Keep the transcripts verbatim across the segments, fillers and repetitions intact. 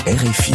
R F I.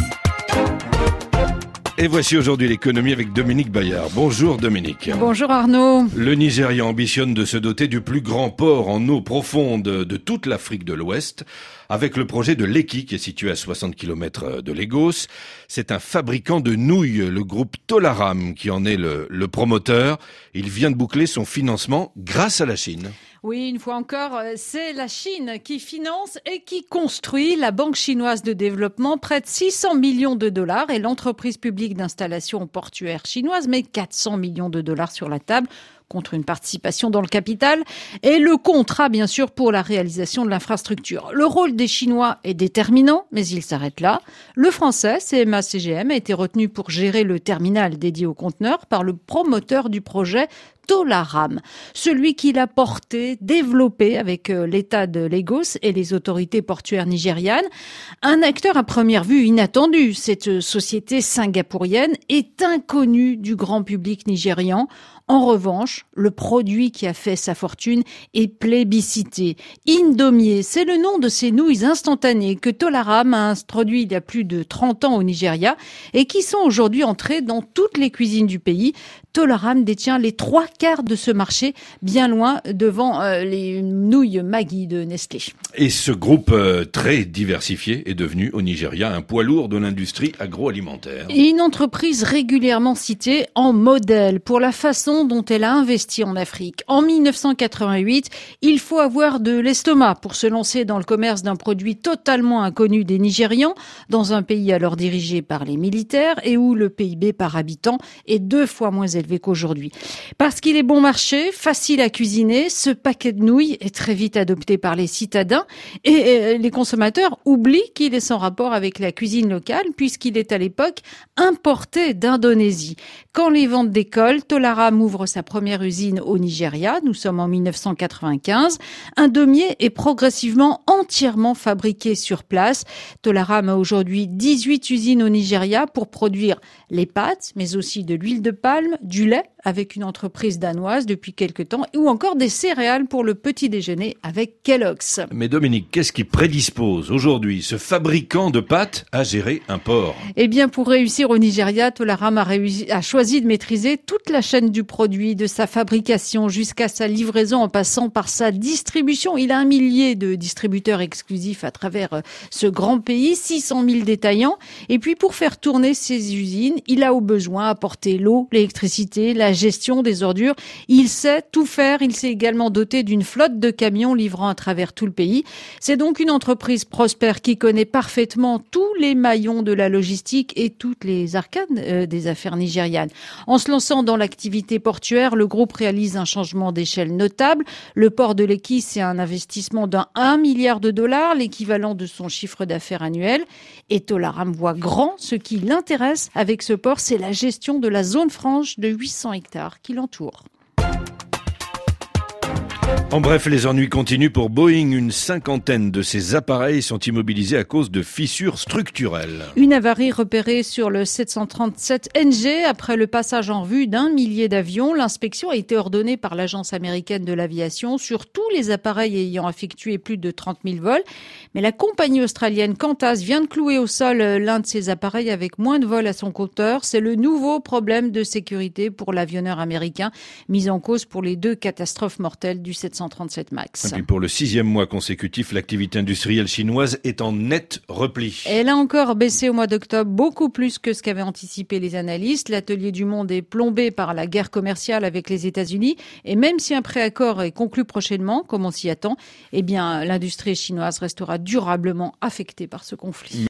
Et voici aujourd'hui l'économie avec Dominique Bayard. Bonjour Dominique. Bonjour Arnaud. Le Nigeria ambitionne de se doter du plus grand port en eau profonde de toute l'Afrique de l'Ouest, avec le projet de Lekki qui est situé à soixante kilomètres de Lagos. C'est un fabricant de nouilles, le groupe Tolaram, qui en est le, le promoteur. Il vient de boucler son financement grâce à la Chine. Oui, une fois encore, c'est la Chine qui finance et qui construit. La Banque chinoise de développement prête six cents millions de dollars et l'entreprise publique d'installation portuaire chinoise met quatre cents millions de dollars sur la table contre une participation dans le capital et le contrat, bien sûr, pour la réalisation de l'infrastructure. Le rôle des Chinois est déterminant, mais il s'arrête là. Le français, C M A C G M, a été retenu pour gérer le terminal dédié aux conteneurs par le promoteur du projet, Tolaram, celui qui l'a porté, développé avec l'État de Lagos et les autorités portuaires nigérianes. Un acteur à première vue inattendu. Cette société singapourienne est inconnue du grand public nigérian. En revanche, le produit qui a fait sa fortune est plébiscité. Indomie, c'est le nom de ces nouilles instantanées que Tolaram a introduit il y a plus de trente ans au Nigeria et qui sont aujourd'hui entrées dans toutes les cuisines du pays. Tolaram détient les trois quarts de ce marché, bien loin devant euh, les nouilles Maggi de Nestlé. Et ce groupe euh, très diversifié est devenu au Nigeria un poids lourd de l'industrie agroalimentaire. Et une entreprise régulièrement citée en modèle pour la façon dont elle a investi en Afrique. En mille neuf cent quatre-vingt-huit, il faut avoir de l'estomac pour se lancer dans le commerce d'un produit totalement inconnu des Nigérians, dans un pays alors dirigé par les militaires et où le P I B par habitant est deux fois moins élevé qu'aujourd'hui. Parce qu'il est bon marché, facile à cuisiner, ce paquet de nouilles est très vite adopté par les citadins et les consommateurs oublient qu'il est sans rapport avec la cuisine locale puisqu'il est à l'époque importé d'Indonésie. Quand les ventes décollent, Tolaram ouvre sa première usine au Nigeria. Nous sommes en mille neuf cent quatre-vingt-quinze. Indomie est progressivement entièrement fabriqué sur place. Tolaram a aujourd'hui dix-huit usines au Nigeria pour produire les pâtes, mais aussi de l'huile de palme, du lait avec une entreprise danoise depuis quelque temps ou encore des céréales pour le petit déjeuner avec Kellogg's. Mais Dominique, qu'est-ce qui prédispose aujourd'hui ce fabricant de pâtes à gérer un port ? Eh bien, pour réussir au Nigeria, Tolaram a, réussi, a choisi de maîtriser toute la chaîne du produit, de sa fabrication jusqu'à sa livraison en passant par sa distribution. Il a un millier de distributeurs exclusifs à travers ce grand pays, six cent mille détaillants. Et puis, pour faire tourner ses usines, il a au besoin apporté l'eau, l'électricité, la gestion des ordures. Il sait tout faire. Il s'est également doté d'une flotte de camions livrant à travers tout le pays. C'est donc une entreprise prospère qui connaît parfaitement tous les maillons de la logistique et toutes les arcanes euh, des affaires nigérianes. En se lançant dans l'activité portuaire, le groupe réalise un changement d'échelle notable. Le port de Lekki, c'est un investissement d'un un milliard de dollars, l'équivalent de son chiffre d'affaires annuel. Et Tolaram voit grand. Ce qui l'intéresse avec ce port, c'est la gestion de la zone franche de huit cents hectares qui l'entourent. En bref, les ennuis continuent pour Boeing. Une cinquantaine de ces appareils sont immobilisés à cause de fissures structurelles. Une avarie repérée sur le sept cent trente-sept N G après le passage en vue d'un millier d'avions. L'inspection a été ordonnée par l'Agence américaine de l'aviation sur tous les appareils ayant effectué plus de trente mille vols. Mais la compagnie australienne Qantas vient de clouer au sol l'un de ces appareils avec moins de vols à son compteur. C'est le nouveau problème de sécurité pour l'avionneur américain, mis en cause pour les deux catastrophes mortelles du sept cent trente-sept MAX. Et puis pour le sixième mois consécutif, l'activité industrielle chinoise est en net repli. Elle a encore baissé au mois d'octobre, beaucoup plus que ce qu'avaient anticipé les analystes. L'atelier du monde est plombé par la guerre commerciale avec les États-Unis. Et même si un préaccord est conclu prochainement, comme on s'y attend, eh bien, l'industrie chinoise restera durablement affectée par ce conflit.